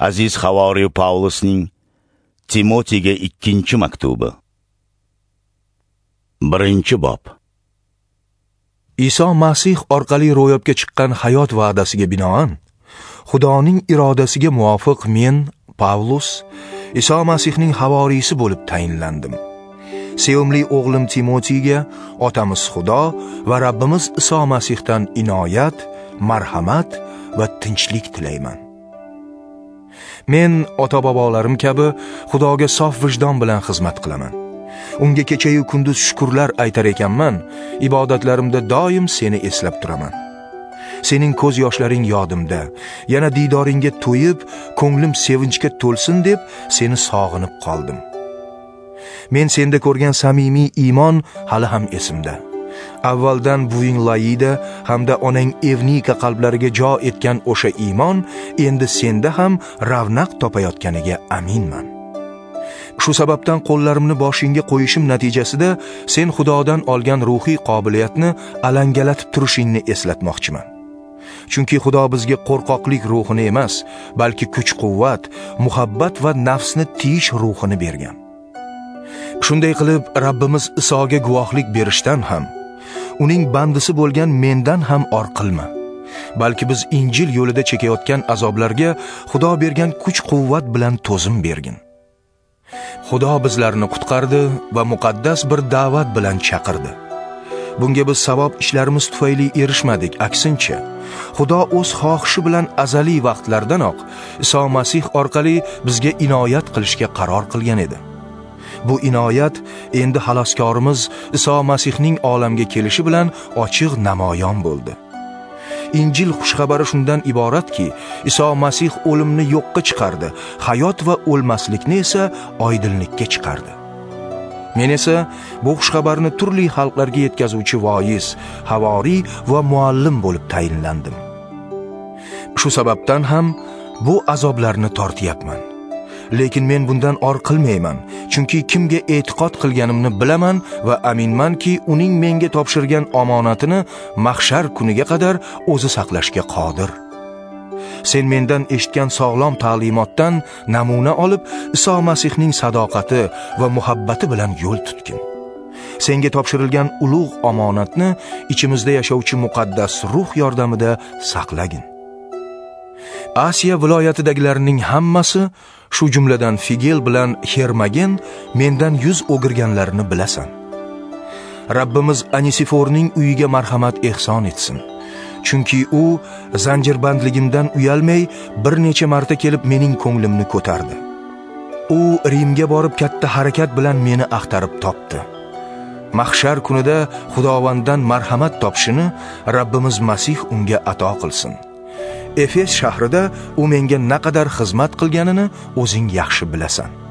Aziz Havoriy Pavlusning Timotiga 2-maktubi. 1-bob. Iso Masih orqali ro'yobga chiqqan hayot va'dasiga binoan, Xudoning irodasiga muvofiq men, Pavlus, Iso Masihning havoriysi bo'lib tayinlandim. Sevimli o'g'lim Timotiga otamiz Xudo va Rabbimiz Iso Masihdan inoyat, marhamat va tinchlik tilayman. Men ota-bobolarim kabi Xudoga sof vijdon bilan xizmat qilaman. Unga kecha-yu kunduz shukrlar aytar ekanman, ibodatlarimda doim seni eslab turaman. Sening ko'z yoshlaring yodimda, yana didoringga to'yib, ko'nglim sevinchga to'lsin deb seni sog'inib qoldim. Men senda ko'rgan samimiy iymon hali ham esimda. Avvaldan buving Laida hamda onang Evnika qalblariga jo etgan o'sha iymon endi senda ham ravnaq topayotganiga aminman. Shu sababdan qo'llarimni boshingga qo'yishim natijasida sen Xudodan olgan ruhiy qobiliyatni alangalatib turishingni eslatmoqchiman. Chunki Xudo bizga qo'rqoqlik ruhini emas, balki kuch-quvvat, muhabbat va nafsni tiyish ruhini bergan. Shunday qilib Rabbimiz Isoga guvohlik berishdan ham, uning bandisi bo'lgan mendan ham or qilma. Balki biz Injil yo'lida chekayotgan azoblarga Xudo bergan kuch-quvvat bilan to'zim bergin. Xudo bizlarni qutqardi va muqaddas bir da'vat bilan chaqirdi. Bunga biz savob ishlarimiz tufayli erishmadik, aksincha, Xudo o'z xohishi bilan azaliy vaqtlardanoq Iso Masih orqali bizga inoyat qilishga qaror qilgan edi. Bu inoyat endi xaloskorimiz Iso Masihning olamga kelishi bilan ochiq namoyon bo'ldi. Injil xushxabari shundan iboratki, Iso Masih o'limni yo'qqa chiqardi, hayot va o'lmaslikni esa oydinlikka chiqardi. Men esa bu xushxabarni turli xalqlarga yetkazuvchi voiz, havoriy va muallim bo'lib tayinlandim. Shu sababdan ham bu azoblarni tortyapman. Lekin men bundan or qilmayman, chunki kimga e'tiqod qilganimni bilaman va aminmanki, uning menga topshirgan omonatini mahshar kuniga qadar o'zi saqlashga qodir. Sen mendan eshitgan sog'lom ta'limotdan namuna olib, Iso Masihning sadoqati va muhabbati bilan yo'l tutgin. Senga topshirilgan ulug' omonatni ichimizda yashovchi muqaddas ruh yordamida saqlagin. Asiya viloyatidagilarning hammasi, shu jumladan Figel bilan Hermogen mendan yuz o'girganlarini bilasan. Rabbimiz Anisiforning uyiga marhamat ehson etsin. Chunki u zanjirbandligimdan uyalmay bir necha marta kelib mening ko'nglimni ko'tardi. U Rimga borib katta harakat bilan meni axtarib topdi. Mahshar kunida Xudovanddan marhamat topishini Rabbimiz Masih unga ato qilsin. Efes shahrida u menga naqadar xizmat qilganini o'zing yaxshi bilasan.